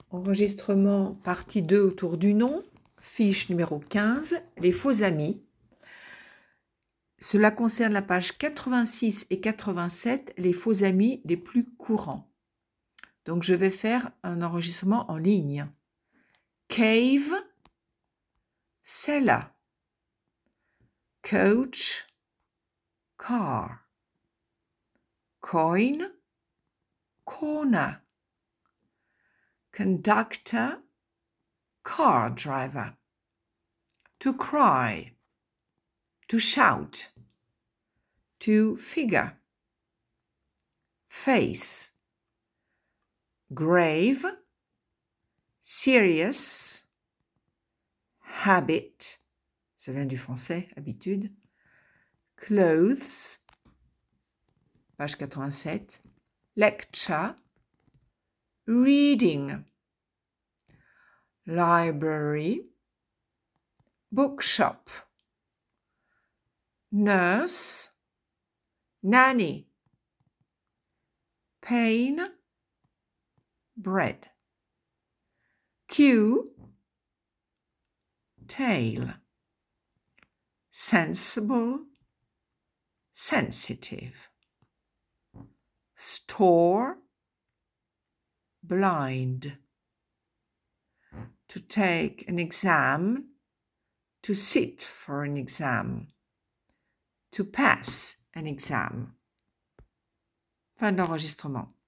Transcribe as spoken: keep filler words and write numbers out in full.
Enregistrement partie deux autour du nom, fiche numéro quinze, les faux amis. Cela concerne la page quatre-vingt-six et quatre-vingt-sept, les faux amis les plus courants. Donc je vais faire un enregistrement en ligne. Cave, cellar. Coach, car. Coin, corner. Conductor, car driver. To cry, to shout. To figure. Face. Grave, serious. Habit, ça vient du français, habitude. Clothes, page quatre-vingt-sept. Lecture, reading. Library, bookshop. Nurse, nanny. Pain, bread. Queue, tail. Sensible, sensitive. Store, blind. To take an exam, to sit for an exam. To pass an exam. Fin de l'enregistrement.